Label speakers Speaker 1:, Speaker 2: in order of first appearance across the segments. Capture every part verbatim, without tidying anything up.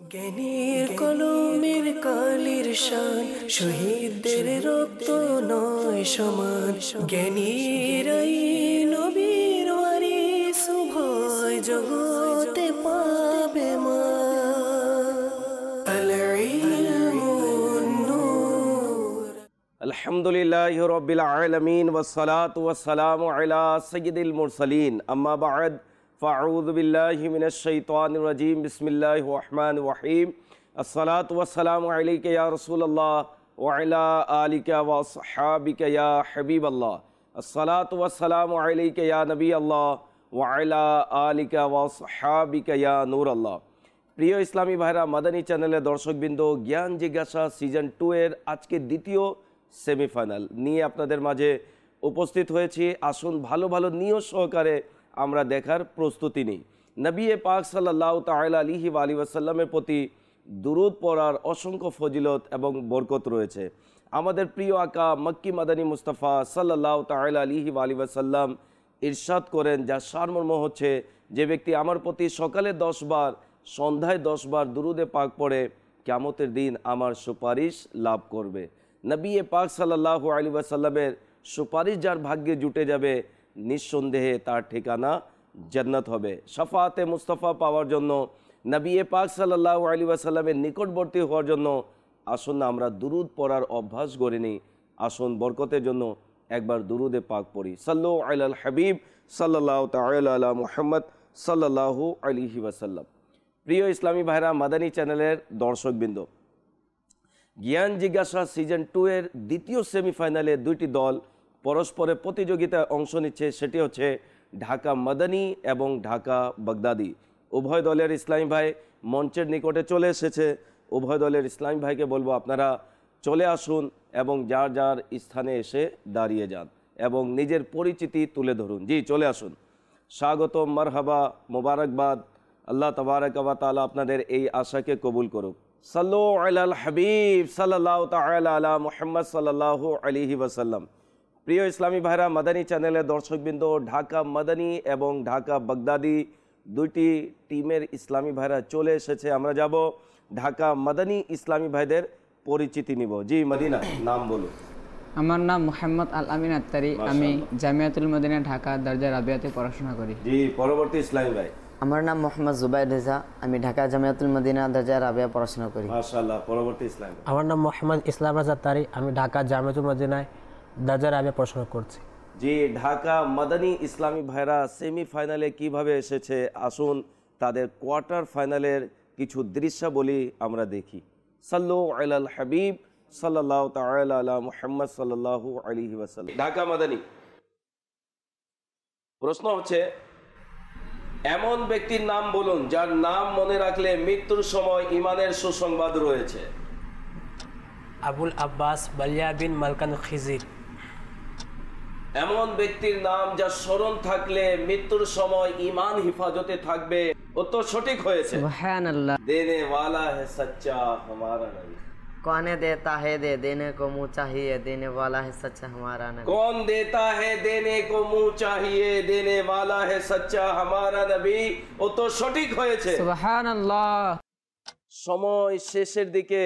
Speaker 1: জ্ঞানীর কলমের কালির শান, শহীদদের রক্ত নয় সমান। জ্ঞানীরাই নবীর ওয়ারিস, উভয় জগতে পাবে মা। আল ইলমু নূর।
Speaker 2: আলহামদুলিল্লাহি রাব্বিল আলামিন ওয়াসসালাতু ওয়াসসালামু আলা সাইয়্যিদিল মুরসালিন, আম্মা বা'দ। ফাআউযু বিল্লাহি মিনাশ শাইতানির রাজীম। বিসমিল্লাহির রহমানির রহিম। আসসালাতু ওয়াসসালামু আলাইকা ইয়া রাসূলুল্লাহ ওয়া আলা আলিকা ওয়া আসহাবিকা ইয়া হাবিবাল্লাহ। আসসালাতু ওয়াসসালামু আলাইকা ইয়া নবিয়াল্লাহ ওয়া আলা আলিকা ওয়া আসহাবিকা ইয়া নূরাল্লাহ। প্রিয় ইসলামী ভাইরা, মাদানী চ্যানেলের দর্শকবৃন্দ, জ্ঞান জিজ্ঞাসা সিজন টু এর আজকে দ্বিতীয় সেমিফাইনাল নিয়ে আপনাদের মাঝে উপস্থিত হয়েছি। আসুন ভালো ভালো নিয়ত সহকারে আমরা দেখার প্রস্তুতি নিই। নবী পাক সাল্লাল্লাহু তাআলা আলাইহি ওয়া আলিহি ওয়াসাল্লামের প্রতি দুরূদ পড়ার অসংখ্য ফজিলত এবং বরকত রয়েছে। আমাদের প্রিয় আকা মক্কি মাদানী মুস্তাফা সাল্লাল্লাহু তাআলা আলাইহি ওয়া আলিহি ওয়াসাল্লাম ইরশাদ করেন, যার সারমর্ম হচ্ছে, যে ব্যক্তি আমার প্রতি সকালে দশ বার সন্ধ্যায় দশ বার দুরূদে পাক পড়ে, কিয়ামতের দিন আমার সুপারিশ লাভ করবে। নবী পাক সাল্লাল্লাহু আলাইহি ওয়াসাল্লামের সুপারিশ যার ভাগ্যে জুটে যাবে, নিঃসন্দেহে তার ঠিকানা জান্নাত হবে। শাফাআতে মুস্তাফা পাওয়ার জন্য, নবী পাক সাল্লাল্লাহু আলাইহি ওয়াসাল্লামের নিকটবর্তী হওয়ার জন্য আসুন না আমরা দুরূদ পড়ার অভ্যাস গড়ে নিই। আসুন বরকতের জন্য একবার দুরূদে পাক পড়ি। সাল্লু আলাল হাবিব সাল্লাল্লাহু তাআলা আলা মুহাম্মদ সাল্লাল্লাহু আলাইহি ওয়াসাল্লাম। প্রিয় ইসলামী ভাইরা, মাদানী চ্যানেলের দর্শকবৃন্দ, জ্ঞান জিজ্ঞাসা সিজন টু এর দ্বিতীয় সেমিফাইনালে দুইটি দল পরস্পরের প্রতিযোগিতায় অংশ নিচ্ছে। সেটি হচ্ছে ঢাকা মাদানী এবং ঢাকা বাগদাদি। উভয় দলের ইসলামী ভাই মঞ্চের নিকটে চলে এসেছে। উভয় দলের ইসলামী ভাইকে বলবো, আপনারা চলে আসুন এবং যার যার স্থানে এসে দাঁড়িয়ে যান এবং নিজের পরিচিতি তুলে ধরুন। জি, চলে আসুন। স্বাগতম, মারহাবা, মোবারকবাদ। আল্লাহ তাবারক ওয়া তাআলা আপনাদের এই আশাকে কবুল করুক। সাল্লু আলাল হাবিব সাল্লাল্লাহু তাআলা আলা মুহাম্মদ সাল্লাল্লাহু আলাইহি ওয়াসাল্লাম। প্রিয় ইসলামী ভাইরা, মাদানী চ্যানেলের দর্শকবৃন্দ, ঢাকা মাদানী এবং ঢাকা বাগদাদি দুইটি টিমের ইসলামী ভাইরা চলে এসেছে। আমরা যাব ঢাকা মাদানী ইসলামী ভাইদের পরিচিতি নিব। জি, মদিনা, নাম বলুন।
Speaker 3: আমার নাম মোহাম্মদ আল আমিন আত্তারি। আমি জামিয়াতুল মদিনা ঢাকা দরজা রাবিয়াতে পড়াশোনা করি।
Speaker 2: জি, পরবর্তী ইসলামী ভাই।
Speaker 4: আমার নাম মোহাম্মদ জুবাইর রেজা। আমি ঢাকা জামিয়াতুল মদিনা দরজা রাবিয়া পড়াশোনা করি।
Speaker 2: মাশাআল্লাহ। পরবর্তী ইসলামী ভাই।
Speaker 5: আমার নাম মোহাম্মদ ইসলাম রাজা তারি। আমি ঢাকা জামিয়াতুল মদিনায় দরজা রাবিয়া পড়াশোনা করছি।
Speaker 2: জি, ঢাকা মাদানী ইসলামী ভাইরা সেমিফাইনালে কিভাবে এসেছে, আসুন তাদের কোয়ার্টার ফাইনালের কিছু দৃশ্যাবলী আমরা দেখি। সাল্লু আলাল হাবিব সাল্লাল্লাহু তাআলা আলা মুহাম্মদ সাল্লাল্লাহু আলাইহি ওয়াসাল্লাম। ঢাকা মাদানী, প্রশ্ন হচ্ছে, এমন ব্যক্তির নাম বলুন যার নাম মনে রাখলে মৃত্যুর সময় ইমানের সুসংবাদ রয়েছে।
Speaker 5: আবুল আব্বাস বালিয়া বিন মালকান খিজির।
Speaker 2: এমন ব্যক্তির নাম যার স্মরণ থাকলে মৃত্যুর সময় ইমান হিফাজতে থাকবে। উত্তর সঠিক হয়েছে।
Speaker 3: সুবহানাল্লাহ।
Speaker 2: দেনে ওয়ালা হে সচ্চা হামারা নবী।
Speaker 4: कौन देता है दे देने को मुँह चाहिए, देने वाला है सच्चा हमारा नबी।
Speaker 2: कौन देता है देने को मुंह चाहिए, देने वाला है सच्चा हमारा नबी। উত্তর সঠিক হয়েছে।
Speaker 3: সুবহানাল্লাহ।
Speaker 2: সময় শেষের দিকে।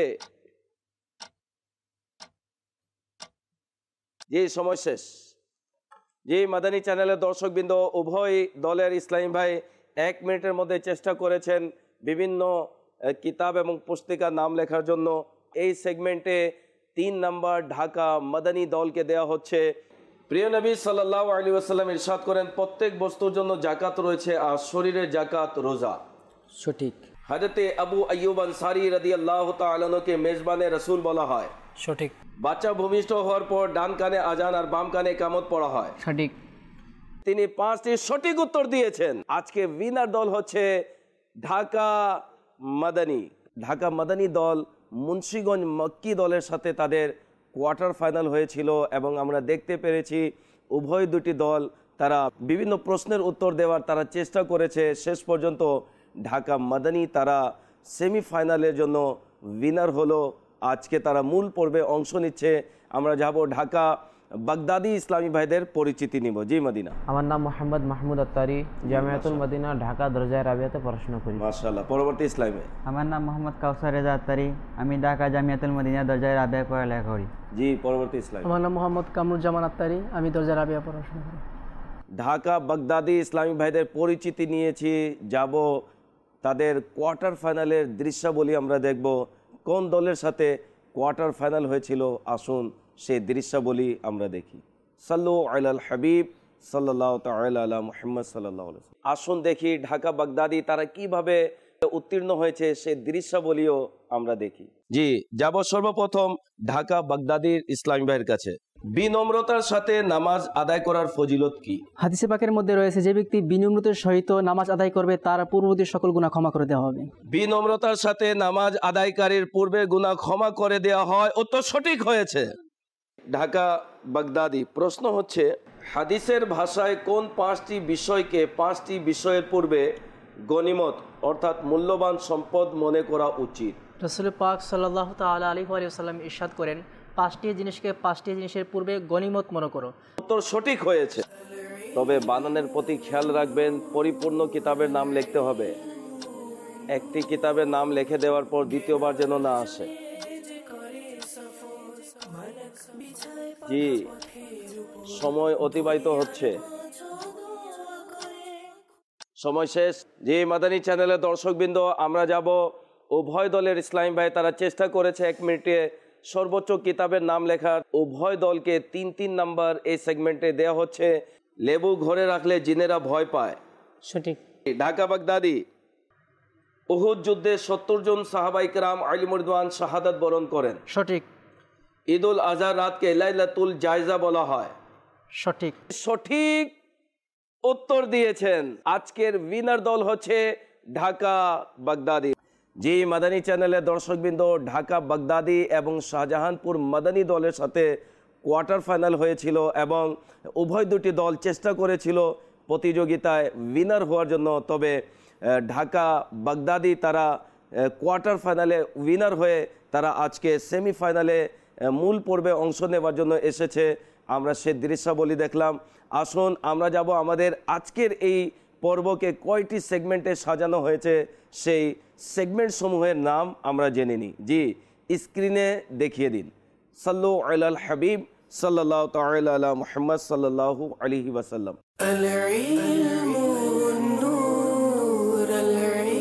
Speaker 2: জি, সময় শেষ। জি, মাদানী চ্যানেলের দর্শকবৃন্দ, উভয় দলের ইসলামী ভাই এক মিনিটের মধ্যে চেষ্টা করেছেন বিভিন্ন কিতাব এবং পুস্তিকার নাম লেখার জন্য। এই সেগমেন্টে তিন নাম্বার ঢাকা মাদানী দলকে দেয়া হচ্ছে। প্রিয় নবী সাল্লাল্লাহু আলাইহি ওয়াসাল্লাম ইরশাদ করেন, প্রত্যেক বস্তুর জন্য জাকাত রয়েছে, আর শরীরের জাকাত রোজা।
Speaker 3: সঠিক।
Speaker 2: হযরতে আবু আইয়ুব আনসারী রাদিয়াল্লাহু তাআলা আনহুকে মেজবানে রাসূল বলা হয়।
Speaker 5: সঠিক।
Speaker 2: বাচ্চা ভূমিষ্ঠ হওয়ার পর ডান কানে আজান আর বাম কানে ইকামত পড়া হয়।
Speaker 3: সঠিক।
Speaker 2: তিনি পাঁচটি সঠিক উত্তর দিয়েছেন। আজকে উইনার দল হচ্ছে ঢাকা মাদানী। ঢাকা মাদানী দল মুন্সিগঞ্জ মক্কি দলের সাথে তাদের কোয়ার্টার ফাইনাল হয়েছিল এবং আমরা দেখতে পেরেছি উভয় দুটি দল তারা বিভিন্ন প্রশ্নের উত্তর দেওয়ার তারা চেষ্টা করেছে। শেষ পর্যন্ত ঢাকা মাদানী তারা সেমিফাইনালের জন্য উইনার হলো। আজকে তারা মূল পর্বে অংশ নিচ্ছে। আমরা যাব ঢাকা বাগদাদি ইসলামী ভাইদের পরিচিতি নিব। জি মদিনা।
Speaker 6: আমার নাম মোহাম্মদ মাহমুদ আত্তারি, জামিয়াতুল মদিনা ঢাকা দরজায় রাবিয়াতে পড়াশোনা করি।
Speaker 2: মাশাআল্লাহ। পরবর্তী ইসলামে।
Speaker 7: আমার নাম মোহাম্মদ কাউসার রেজা আত্তারি, আমি ঢাকা জামিয়াতুল মদিনা দরজায় রাবিয়া পড়ালেখা করি।
Speaker 2: জি পরবর্তী ইসলামে।
Speaker 8: আমার নাম মোহাম্মদ কামরুজ্জামান আত্তারি, আমি দরজা রাবিয়া পড়াশোনা করি।
Speaker 2: ঢাকা বাগদাদি ইসলামী ভাইদের পরিচিতি নিয়েছি, যাব তাদের কোয়ার্টার ফাইনালের দৃশ্যাবলী আমরা দেখব। কোন দলের সাথে কোয়ার্টার ফাইনাল হয়েছিল, আসুন সেই দৃশ্যাবলী আমরা দেখি। সাল্লু আলাল হাবিব সাল্লাল্লাহু তাআলা আলা মুহাম্মদ সাল্লাল্লাহু আলাইহি ওয়াসাল্লাম। আসুন দেখি ঢাকা বাগদাদি তারা কিভাবে উত্তীর্ণ হয়েছে সেই দৃশ্যাবলীও আমরা দেখি। জি, যাব সর্বপ্রথম ঢাকা বাগদাদির ইসলামী ভাইয়ের কাছে। বিনম্রতার সাথে নামাজ আদায় করার ফজিলত কি?
Speaker 8: হাদিসে পাকের মধ্যে রয়েছে, যে ব্যক্তি বিনম্রতার সহিত নামাজ আদায় করবে তার পূর্ববর্তী সকল গুনাহ ক্ষমা করে দেওয়া হবে।
Speaker 2: বিনম্রতার সাথে নামাজ আদায়কারীর পূর্বে গুনাহ ক্ষমা করে দেওয়া হয়। উত্তর সঠিক হয়েছে। ঢাকা বাগদাদি। প্রশ্ন হচ্ছে, হাদিসের ভাষায় কোন পাঁচটি বিষয়কে পাঁচটি বিষয়ের পূর্বে গনিমত অর্থাৎ মূল্যবান সম্পদ মনে করা উচিত?
Speaker 8: রাসূল পাক সাল্লাল্লাহু তাআলা আলাইহি ওয়া সাল্লাম ইরশাদ করেন, পাঁচটি জিনিসকে পাঁচটি জিনিসের পূর্বে গনিমত মনে করো।
Speaker 2: উত্তর সঠিক হয়েছে। তবে বানানের প্রতি খেয়াল রাখবেন, পরিপূর্ণ কিতাবের নাম লিখতে হবে। একটি কিতাবের নাম লিখে দেওয়ার পর দ্বিতীয়বার যেন না আসে। জি, সময় অতিবাহিত হচ্ছে, সময় শেষ। জি মাদানী চ্যানেলের দর্শকবৃন্দ, আমরা যাব উভয় দলের ইসলামী ভাই তারা চেষ্টা করেছে এক মিনিটে সর্বোচ্চ কিতাবের নাম লেখার। উভয় দলকে তিন তিন নাম্বার এই সেগমেন্টে দেওয়া হচ্ছে। লেবু ঘরে রাখলে জিনেরা ভয় পায়।
Speaker 8: সঠিক।
Speaker 2: ঢাকা বাগদাদি। উহুদ যুদ্ধে সত্তর জন সাহাবায়ে কেরাম আলিম রিদওয়ান শাহাদাত বরণ করেন।
Speaker 8: সঠিক।
Speaker 2: ঈদুল আজহা রাতকে লাইলাতুল জায়জা বলা হয়।
Speaker 8: সঠিক।
Speaker 2: সঠিক উত্তর দিয়েছেন। আজকের উইনার দল হচ্ছে ঢাকা বাগদাদি। জি মাদানী চ্যানেলের দর্শকবৃন্দ, ঢাকা বাগদাদি এবং শাহজাহানপুর মাদানী দলের সাথে কোয়ার্টার ফাইনাল হয়েছিল এবং উভয় দুটি দল চেষ্টা করেছিল প্রতিযোগিতায় উইনার হওয়ার জন্য। তবে ঢাকা বাগদাদি তারা কোয়ার্টার ফাইনালে উইনার হয়ে তারা আজকে সেমিফাইনালে মূল পর্বে অংশ নেওয়ার জন্য এসেছে। আমরা সে দৃশ্যাবলী দেখলাম। আসুন আমরা যাব আমাদের আজকের এই পর্বকে কয়টি সেগমেন্টে সাজানো হয়েছে সেই সেগমেন্ট সমূহের নাম আমরা জেনে নিই। জি স্ক্রিনে দেখিয়ে দিন। সাল্লু আলাল হাবিব সাল্লাল্লাহু তাআলা আলা মুহাম্মদ সাল্লাল্লাহু আলাইহি ওয়াসাল্লাম।
Speaker 1: আল ইলমুন নূর, আল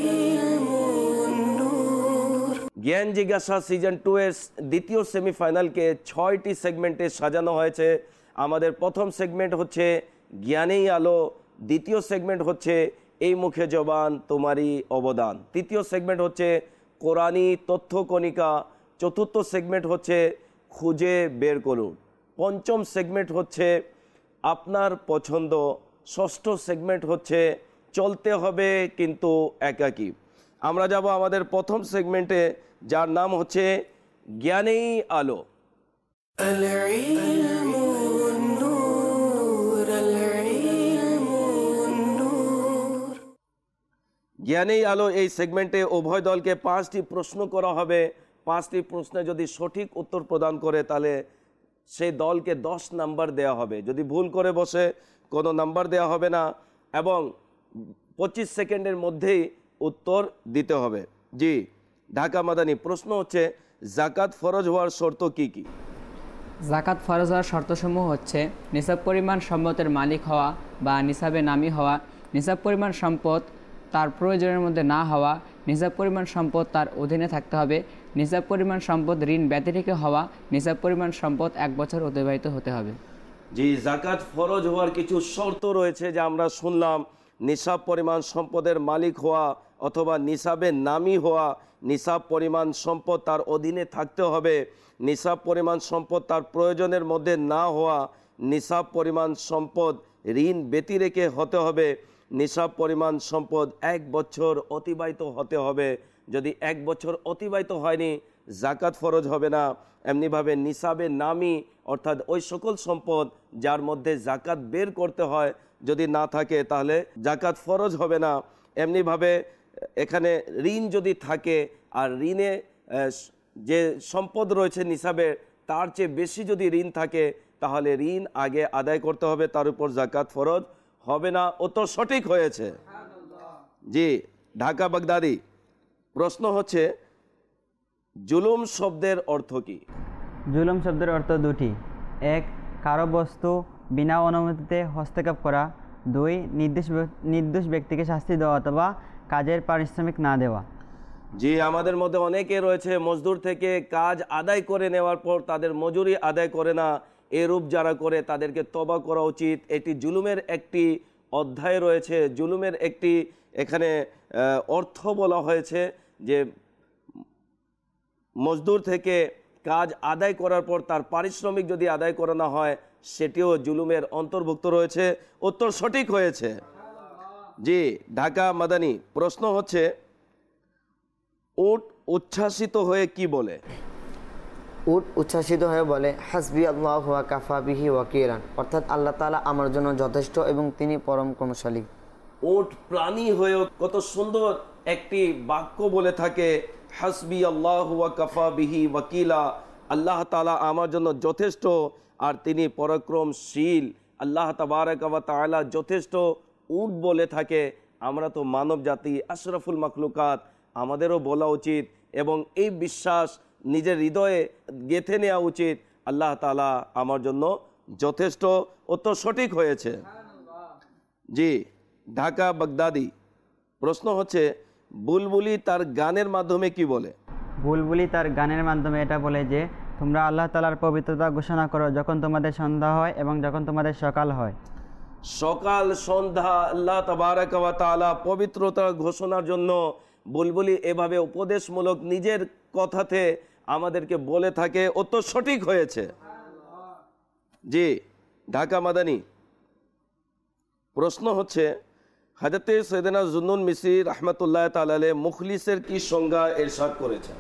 Speaker 1: ইলমুন নূর।
Speaker 2: জ্ঞান জিজ্ঞাসা সিজন টু এর দ্বিতীয় সেমিফাইনালকে ছয়টি সেগমেন্টে সাজানো হয়েছে। আমাদের প্রথম সেগমেন্ট হচ্ছে জ্ঞানেই আলো, দ্বিতীয় সেগমেন্ট হচ্ছে এই মুখে জবান তোমারই অবদান, তৃতীয় সেগমেন্ট হচ্ছে কোরআনী তথ্য কণিকা, চতুর্থ সেগমেন্ট হচ্ছে খুঁজে বের করুন, পঞ্চম সেগমেন্ট হচ্ছে আপনার পছন্দ, ষষ্ঠ সেগমেন্ট হচ্ছে চলতে হবে কিন্তু একাকী। আমরা যাব আমাদের প্রথম সেগমেন্টে, যার নাম হচ্ছে জ্ঞানেই আলো।
Speaker 1: আল ইলমুন নূর, আল ইলমুন নূর।
Speaker 2: জ্ঞানেই আলো এই সেগমেন্টে উভয় দলকে পাঁচটি প্রশ্ন করা হবে। পাঁচটি প্রশ্নে যদি সঠিক উত্তর প্রদান করে তাহলে সেই দলকে দশ নাম্বার দেওয়া হবে। যদি ভুল করে বসে কোনো নাম্বার দেওয়া হবে না এবং পঁচিশ সেকেন্ডের মধ্যেই উত্তর দিতে হবে। জি ঢাকা মাদানী। প্রশ্ন হচ্ছে, জাকাত ফরজ হওয়ার শর্ত কি কি?
Speaker 3: জাকাত ফরজ হওয়ার শর্তসমূহ হচ্ছে নিসাব পরিমাণ সম্পদের মালিক হওয়া বা নিসাবে নামি হওয়া, নিসাব পরিমাণ সম্পদ তার প্রয়োজনের মধ্যে না হওয়া, নিসাব পরিমাণ সম্পদ তার অধীনে থাকতে হবে, নিসাব পরিমাণ সম্পদ ঋণ ব্যতিরেক হওয়া, নিসাব পরিমাণ সম্পদ এক বছর অতিবাহিত হতে হবে।
Speaker 2: জি জাকাত ফরজ হওয়ার কিছু শর্ত রয়েছে যা আমরা শুনলাম। নিসাব পরিমাণ সম্পদের মালিক হওয়া অথবা নিসাবে নামি হওয়া, নিসাব পরিমাণ সম্পদ তার অধীনে থাকতে হবে, নিসাব পরিমাণ সম্পদ তার প্রয়োজনের মধ্যে না হওয়া, নিসাব পরিমাণ সম্পদ ঋণ ব্যতিরেকে হতে হবে, নিসাব পরিমাণ সম্পদ এক বছর অতিবাহিত হতে হবে। যদি এক বছর অতিবাহিত হয়নি জাকাত ফরজ হবে না। এমনিভাবে নিসাবে নামি অর্থাৎ ওই সকল সম্পদ যার মধ্যে জাকাত বের করতে হয় যদি না থাকে তাহলে জাকাত ফরজ হবে না। এমনিভাবে এখানে ঋণ যদি থাকে আর ঋণে যে সম্পদ রয়েছে নিসাবে তার চেয়ে বেশি যদি ঋণ থাকে তাহলে ঋণ আগে আদায় করতে হবে, তার উপর জাকাত ফরজ হবে না। উত্তর সঠিক হয়েছে। জি, ঢাকা বাগদাদি, প্রশ্ন হচ্ছে জুলুম শব্দের অর্থ কি?
Speaker 7: জুলুম শব্দের অর্থ দুটি। এক, কারো বস্তু বিনা অনুমতিতে হস্তক্ষেপ করা। দুই, নির্দিষ্ট নির্দোষ ব্যক্তিকে শাস্তি দেওয়া অথবা কাজের পারিশ্রমিক না দেওয়া।
Speaker 2: জি, আমাদের মধ্যে অনেকে রয়েছে মজদুর থেকে কাজ আদায় করে নেওয়ার পর তাদের মজুরি আদায় করে না। এরূপ যারা করে তাদেরকে তওবা করা উচিত। এটি জুলুমের একটি অধ্যায় রয়েছে, জুলুমের একটি এখানে অর্থ বলা হয়েছে যে মজদুর থেকে কাজ আদায় করার পর তার পারিশ্রমিক যদি আদায় করা না হয় সেটিও জুলুমের অন্তর্ভুক্ত রয়েছে। উত্তর সঠিক হয়েছে। জি, ঢাকা মাদানী, প্রশ্ন হচ্ছে উট উচ্ছ্বাসিত হয়ে কি বলে?
Speaker 4: উট উচ্ছ্বাসিত হয়ে বলে হাসবি আল্লাহ ওয়া কাফা বিহি ওয়াকিলান, অর্থাৎ আল্লাহ তাআলা আমার জন্য যথেষ্ট এবং তিনি পরম ক্ষমাশালী।
Speaker 2: উট প্রাণী হয়েও কত সুন্দর একটি বাক্য বলে থাকে, হাসবি আল্লাহ ওয়া কাফা বিহি ওয়াকিলা, আল্লাহ তাআলা আমার জন্য যথেষ্ট আর তিনি পরাক্রমশীল। আল্লাহ তাবারাক ওয়া তাআলা যথেষ্ট উট বলে থাকে। আমরা তো মানব জাতি, আশরাফুল মাখলুকাত, আমাদেরও বলা উচিত এবং এই বিশ্বাস নিজের হৃদয়ে গেঁথে নেওয়া উচিত, আল্লাহ তাআলা আমার জন্য যথেষ্ট। উত্তর সঠিক হয়েছে। জি, ঢাকা বাগদাদি, প্রশ্ন হচ্ছে বুলবুলি তার গানের মাধ্যমে কি বলে?
Speaker 7: বুলবুলি তার গানের মাধ্যমে এটা বলে যে তোমরা আল্লাহ তাআলার পবিত্রতা ঘোষণা করো যখন তোমাদের সন্ধ্যা হয় এবং যখন তোমাদের সকাল হয়।
Speaker 2: সকাল সন্ধ্যা আল্লাহ তাবারাক ওয়া তাআলা পবিত্রতা ঘোষণার জন্য বুলবুলি এভাবে উপদেশমূলক নিজের কথাতে আমাদেরকে বলে থাকে। উত্তর সঠিক হয়েছে। জি, ঢাকা মাদানী, প্রশ্ন হচ্ছে হযরতে সৈয়দনা জুন্নুন মিসরি রাহমাতুল্লাহ তাআলা আলাইহি মুখলিসের কি সংজ্ঞা ইরশাদ করেছেন?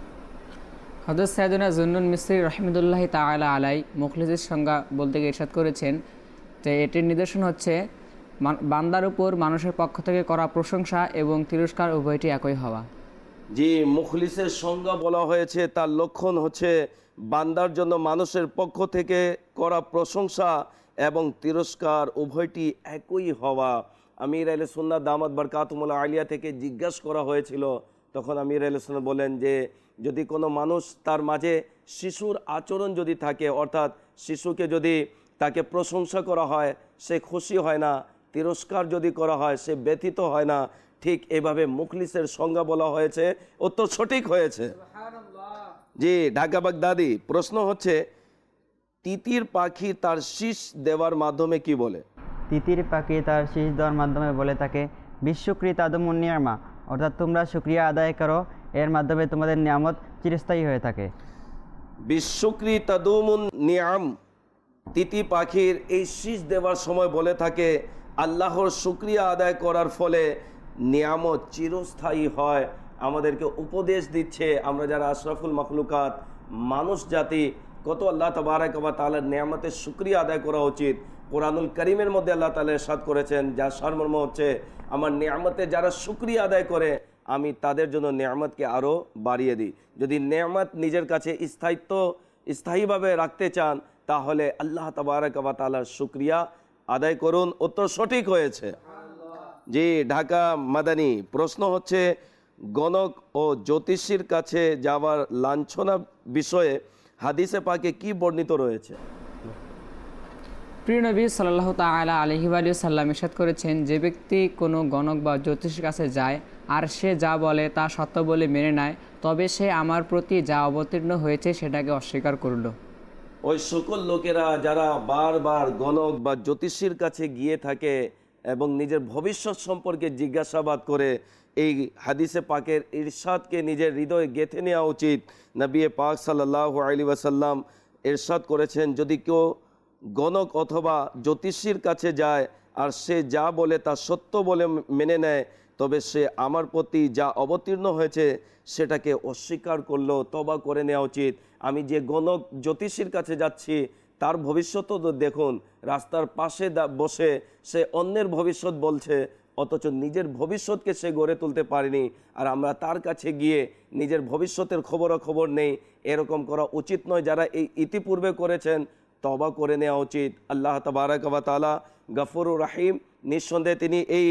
Speaker 3: হযরত সাইয়েদনা জুন্নুন মিসরি রাহমাতুল্লাহ তাআলা আলাই মুখলিসের সংজ্ঞা বলতে গিয়ে ইরশাদ করেছেন যে এটির নিদর্শন হচ্ছে বান্দার উপর মানুষের পক্ষ থেকে করা প্রশংসা এবং তিরস্কার উভয়টি একই হওয়া।
Speaker 2: জি, মুখলিসের সংজ্ঞা বলা হয়েছে, তার লক্ষণ হচ্ছে বান্দার জন্য মানুষের পক্ষ থেকে করা প্রশংসা এবং তিরস্কার উভয়টি একই হওয়া। আমির আহলে সুন্নাত দামাত বারকাতুহুল আলিয়া থেকে জিজ্ঞাসা করা হয়েছিল, তখন আমির আহলে সুন্নাত বলেন যে যদি কোনো মানুষ তার মাঝে শিশুর আচরণ যদি থাকে, অর্থাৎ শিশুকে যদি তাকে প্রশংসা করা হয় সে খুশি হয় না, তিরস্কার যদি করা হয় সে ব্যথিত হয় না, ঠিক এভাবে মুখলিসের সংজ্ঞা বলা হয়েছে। উত্তর সঠিক হয়েছে। জি, ঢাকা বাগদাদি, প্রশ্ন হচ্ছে তিতির পাখি তার শীষ দেওয়ার মাধ্যমে কি বলে?
Speaker 7: তিতির পাখি তার শীষ দেওয়ার মাধ্যমে বলে থাকে বিশ্বকৃত আদমুন নিয়ামা, অর্থাৎ তোমরা শুকরিয়া আদায় করো, এর মাধ্যমে তোমাদের নিয়ামত চিরস্থায়ী হয়ে থাকে।
Speaker 2: বিশ্বকৃত আদমুন নিয়াম, তিতি পাখির এই শীষ দেওয়ার সময় বলে থাকে আল্লাহর শুকরিয়া আদায় করার ফলে নিয়ামত চিরস্থায়ী হয়। আমাদেরকে উপদেশ দিচ্ছে, আমরা যারা আশরাফুল মাখলুকাত মানুষ জাতি, কত আল্লাহ তাবারাক ওয়া তাআলার নিয়ামতের শুকরিয়া আদায় করা উচিত। কোরআনুল কারীমের মধ্যে আল্লাহ তাআলা ইরশাদ করেছেন, যার সারমর্ম হচ্ছে আমার নিয়ামতে যারা শুকরিয়া আদায় করে আমি তাদের জন্য নিয়ামতকে আরও বাড়িয়ে দিই। যদি নিয়ামত নিজের কাছে স্থায়িত্ব স্থায়ীভাবে রাখতে চান তাহলে আল্লাহ তাবারাক ওয়া তাআলার শুকরিয়া আদায় করুন। উত্তর সঠিক হয়েছে। জি, ঢাকা মাদানী, প্রশ্ন হচ্ছে গণক ও জ্যোতিষীর কাছে যাওয়ার লাঞ্ছনা বিষয়ে হাদিসে পাকে কি বর্ণিত রয়েছে?
Speaker 3: প্রিয় নবী সাল্লাল্লাহু তাআলা আলাইহি ওয়া সাল্লাম ইরশাদ করেছেন, যে ব্যক্তি কোনো গণক বা জ্যোতিষীর কাছে যায় আর সে যা বলে তা সত্য বলে মেনে নেয়, তবে সে আমার প্রতি যা অবতীর্ণ হয়েছে সেটাকে অস্বীকার করল।
Speaker 2: ওই সকল লোকেরা যারা বারবার গণক বা জ্যোতিষীর কাছে গিয়ে থাকে এবং নিজের ভবিষ্যৎ সম্পর্কে জিজ্ঞাসাবাদ করে, এই হাদিসে পাকের ইরশাদকে নিজের হৃদয়ে গেঁথে নেওয়া উচিত। নবী পাক সাল্লাল্লাহু আলাইহি ওয়াসাল্লাম ইরশাদ করেছেন, যদি কেউ গণক অথবা জ্যোতিষীর কাছে যায় আর সে যা বলে তা সত্য বলে মেনে নেয়, তবে সে আমার প্রতি যা অবতীর্ণ হয়েছে সেটাকে অস্বীকার করলো, তওবা করে নেওয়া উচিত। আমি যে গণক জ্যোতিষীর কাছে যাচ্ছি তার ভবিষ্যৎও তো দেখুন, রাস্তার পাশে বসে সে অন্যের ভবিষ্যৎ বলছে, অথচ নিজের ভবিষ্যৎকে সে গড়ে তুলতে পারেনি। আর আমরা তার কাছে গিয়ে নিজের ভবিষ্যতের খবরাখবর নেই, এরকম করা উচিত নয়। যারা এই ইতিপূর্বে করেছেন তওবা করে নেওয়া উচিত। আল্লাহ তাবারাক ওয়া তাআলা গফুরুর রহিম, নিঃসন্দেহে তিনি এই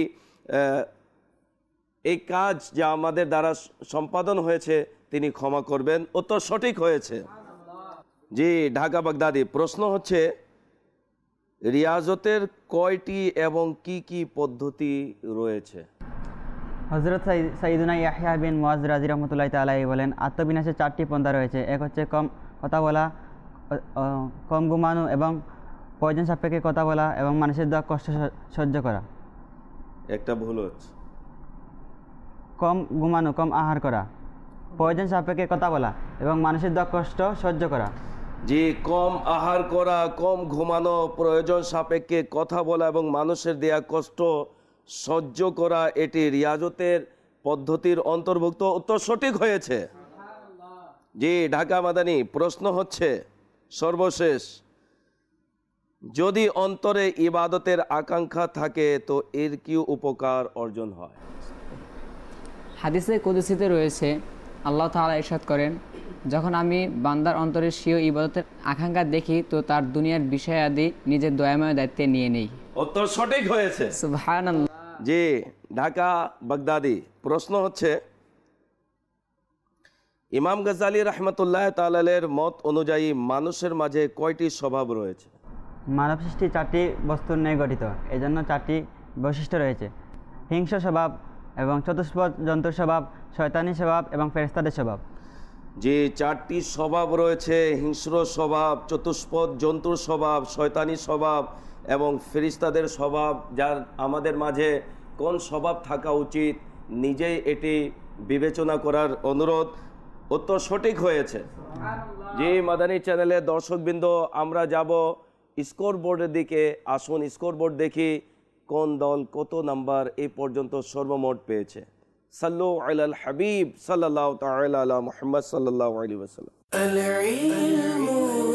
Speaker 2: এই কাজ যা আমাদের দ্বারা সম্পাদন হয়েছে তিনি ক্ষমা করবেন। উত্তর সঠিক হয়েছে। জি, ঢাকা বাগদাদি। প্রশ্ন হচ্ছে রিয়াজতের কয়টি এবং কি কি পদ্ধতি রয়েছে?
Speaker 7: হজরত সাইদুনা ইয়াহইয়া বিন মুয়াজ রাজি রহমতুল্লাহ তাআলাই বলেন, আত্মবিনাশের চারটি পন্থা রয়েছে। এক হচ্ছে কম কথা বলা, কম ঘুমানো এবং প্রয়োজন সাপেক্ষে কথা বলা এবং মানুষের দেওয়া কষ্ট সহ্য করা।
Speaker 2: একটা ভুল হচ্ছে।
Speaker 7: কম ঘুমানো, কম আহার করা, প্রয়োজন সাপেক্ষে কথা বলা এবং মানুষের দেওয়া কষ্ট সহ্য করা।
Speaker 2: জি, কম আহার করা, কম ঘুমানো, প্রয়োজন সাপেক্ষে কথা বলা এবং মানুষের দেয়া কষ্ট সহ্য করা, এটি রিয়াজতের পদ্ধতির অন্তর্ভুক্ত। উত্তর সঠিক হয়েছে। জি, ঢাকা মাদানী। প্রশ্ন হচ্ছে সর্বশেষ, যদি অন্তরে ইবাদতের আকাঙ্ক্ষা থাকে তো এর কি উপকার অর্জন হয়?
Speaker 3: হাদিসে কুদসিতে রয়েছে, আল্লাহ তাআলা ইরশাদ করেন, যখন আমি বান্দার অন্তরে স্বীয় ইবাদতের আকাঙ্ক্ষা দেখি তো তার দুনিয়ার বিষয়াদি নিজের দয়াময় দায়িত্বে নিয়ে নেই।
Speaker 2: উত্তর সঠিক হয়েছে।
Speaker 3: সুবহানাল্লাহ।
Speaker 2: জি, ঢাকা বাগদাদি। প্রশ্ন হচ্ছে ইমাম গাজ্জালী রাহমাতুল্লাহ তাআলার মত অনুযায়ী মানুষের মাঝে কয়টি স্বভাব রয়েছে?
Speaker 7: মানব সৃষ্টি চারটি বস্তুর নিয়ে গঠিত, এজন্য চারটি বৈশিষ্ট্য রয়েছে: হিংস্র স্বভাব এবং চতুষ্পদ জন্তুর স্বভাব, শয়তানি স্বভাব এবং ফেরেশতাদের স্বভাব।
Speaker 2: যে চারটি স্বভাব রয়েছে, হিংস্র স্বভাব, চতুষ্পদ জন্তুর স্বভাব, শয়তানি স্বভাব এবং ফেরেশতাদের স্বভাব, যার আমাদের মাঝে কোন স্বভাব থাকা উচিত নিজেই এটি বিবেচনা করার অনুরোধ। উত্তর সঠিক হয়েছে। যে মাদানী চ্যানেলের দর্শকবৃন্দ, আমরা যাব স্কোর বোর্ডের দিকে। আসুন স্কোর বোর্ড দেখি কোন দল কত নাম্বার এই পর্যন্ত সর্বমোট পেয়েছে। সাল্লু আলাল হাবিব সাল্লাল্লাহু তাআলা আলা মুহাম্মদ সাল্লাল্লাহু আলাইহি ওয়াসাল্লাম।
Speaker 1: العلم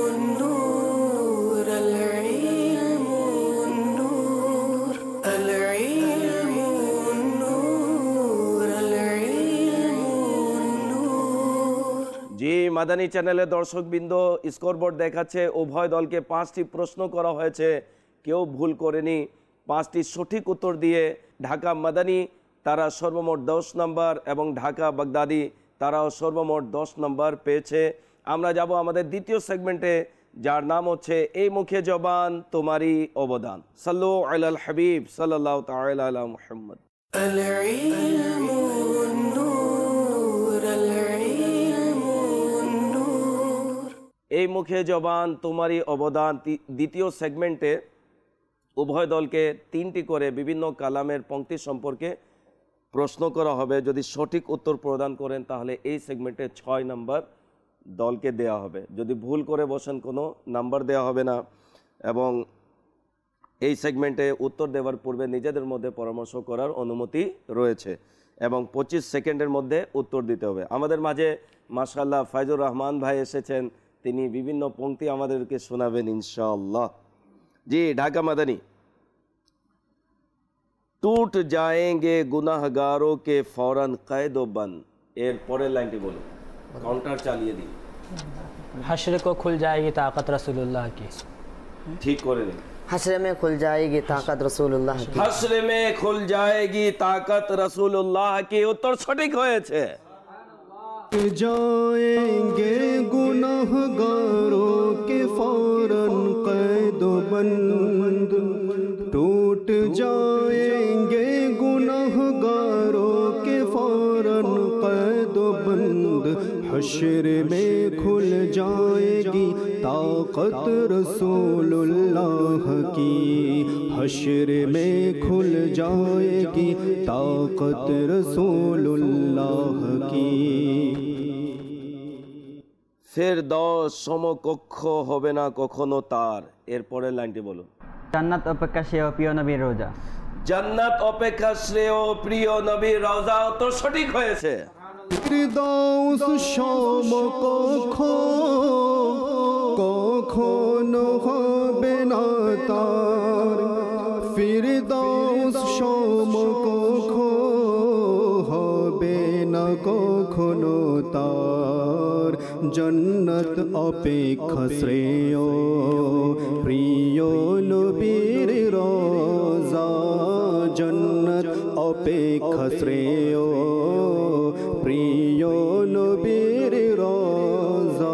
Speaker 1: النور العلم النور العلم النور العلم النور।
Speaker 2: জি মাদানী চ্যানেলের দর্শকবৃন্দ, স্কোরবোর্ড দেখাচ্ছে উভয় দলকে পাঁচটি প্রশ্ন করা হয়েছে, কেউ ভুল করেনি। পাঁচটি সঠিক উত্তর দিয়ে ঢাকা মাদানী তারা সর্বমোট দশ নম্বর এবং ঢাকা বাগদাদি তারাও সর্বমোট দশ নম্বর পেয়েছে। আমরা যাব আমাদের দ্বিতীয় সেগমেন্টে, যার নাম হচ্ছে এই মুখে জবান তোমারই অবদান। সাল্লু আলাল হাবিব সাল্লাল্লাহু তাআলা আলা মুহাম্মদ।
Speaker 1: العلم النور العلم النور।
Speaker 2: এই মুখে জবান তোমারই অবদান দ্বিতীয় সেগমেন্টে উভয় দলকে তিনটি করে বিভিন্ন কালামের পংক্তি সম্পর্কে প্রশ্ন করা হবে। যদি সঠিক উত্তর প্রদান করেন তাহলে এই সেগমেন্টে ছয় নাম্বার দলকে দেয়া হবে। যদি ভুল করে বসেন কোনো নাম্বার দেওয়া হবে না। এবং এই সেগমেন্টে উত্তর দেওয়ার পূর্বে নিজেদের মধ্যে পরামর্শ করার অনুমতি রয়েছে এবং পঁচিশ সেকেন্ডের মধ্যে উত্তর দিতে হবে। আমাদের মাঝে মাশাআল্লাহ ফাইজুর রহমান ভাই এসেছেন, তিনি বিভিন্ন পংক্তি আমাদেরকে শোনাবেন ইনশাআল্লাহ। জি ঢাকা মাদানী। टूट जाएंगे गुनाहगारों के फौरन कैद व बंद, এর পরের লাইনটি বলুন, কাউন্টার চালিয়ে দিন।
Speaker 6: हश्र को खुल जाएगी ताकत रसूलुल्लाह की।
Speaker 2: ঠিক করে নিন।
Speaker 4: हश्र में खुल जाएगी ताकत रसूलुल्लाह की।
Speaker 2: हश्र में खुल जाएगी ताकत रसूलुल्लाह की। উত্তর সঠিক হয়েছে।
Speaker 9: जाएंगे गुनाहगारों के फौरन कैद व बंद, टूट जाएंगे गुनाहगारों के फौरन कैद व बंद, हश्र में खुल जाएगी ताकत रसूलुल्लाह की, हश्र में खुल जाएगी ताकत रसूलुल्लाह की।
Speaker 2: ফেরদৌস সমকক্ষ হবে না কখনো তার, এর পরের লাইনটি বলুন।
Speaker 7: জান্নাত অপেক্ষা শ্রেয় প্রিয় নবীর রোজা।
Speaker 2: জান্নাত অপেক্ষা শ্রেয় প্রিয় নবীর রওজা। তো সঠিক হয়েছে।
Speaker 9: ফিরদৌস সমকক্ষ কখনো হবে না তার, ফিরদৌস সমকক্ষ হবে না কখনো তার, জন্নত অপেক্ষা শ্রেয় প্রিয় নবীর রোজা জন্নত অপেক্ষা শ্রেয় প্রিয় নবীর রোজা।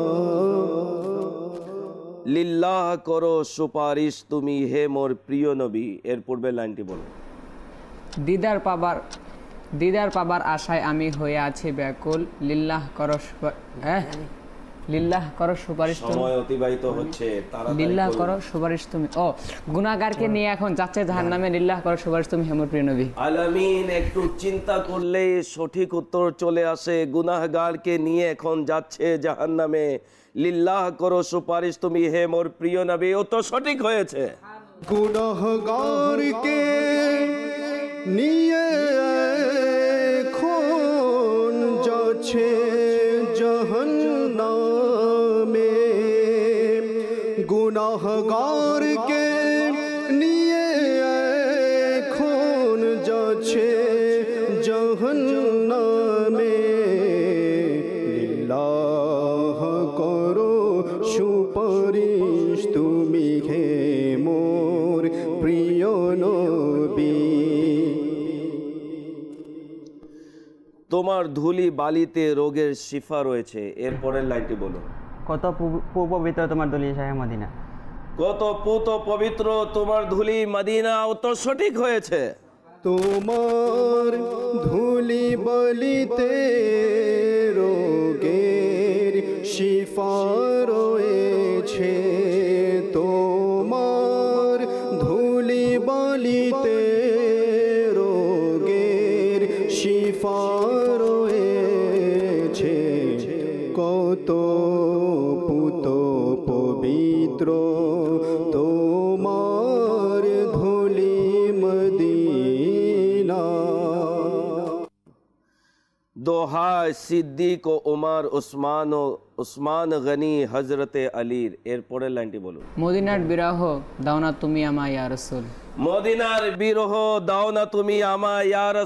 Speaker 2: লিল্লাহ করো সুপারিশ তুমি হে মোর প্রিয় নবী। এর পূর্বে লাইনটি বলো।
Speaker 3: দিদার পাবার দিদার পাবার আশায় আমি হয়ে আছি ব্যাকুল, লিল্লাহ করো সুপা- হ্যাঁ লিল্লাহ করো সুপারিশ তুমি,
Speaker 2: সময় অতিবাহিত হচ্ছে, তাড়াতাড়ি
Speaker 3: লিল্লাহ
Speaker 2: বলুন।
Speaker 3: করো সুপারিশ তুমি। ও গুনাহগারকে নিয়ে এখন যাচ্ছে জাহান্নামে, লিল্লাহ করো সুপারিশ তুমি হে মোর প্রিয় নবী।
Speaker 2: আলামিন একটু চিন্তা করলেই সঠিক উত্তর চলে আসে। গুনাহগারকে নিয়ে এখন যাচ্ছে জাহান্নামে, লিল্লাহ করো সুপারিশ তুমি হে মোর প্রিয় নবী। ও তো সঠিক হয়েছে।
Speaker 9: গুনাহগারকে নিয়ে এখন যাচ্ছে জাহান্নামে, গুনাহগারকে নিয়ে এখন যাচ্ছে জাহান্নামে। লিল্লাহ করো সুপারিশ তুমি হে মোর প্রিয় নবী।
Speaker 2: তোমার ধুলি বালিতে রোগের শিফা রয়েছে। এর পরের লাইনটি বলো।
Speaker 7: কত পু- পবিত্র তোমার দলিল শাহে মদিনা।
Speaker 2: কত পুত পবিত্র তোমার ধুলি মদিনা। ও তো সঠিক হয়েছে।
Speaker 9: তোমার ধুলি বলিতে রোগের শিফা রয়েছে, তোমার ধুলি বলিতে রোগের শিফা রয়েছে। কত পুত পবিত্র তোমার ধুলি মদিনা।
Speaker 2: দোহায় সিদ্দিক ও ওমর উসমান ও উসমান গনি হজরতে আলীর। এর পরের লাইনটি বলুন।
Speaker 3: মদিনার বিরহ দাও না তুমি আমায় ইয়া রাসূল।
Speaker 2: মদিনার বিরহ দাও না তুমি আমায় ইয়া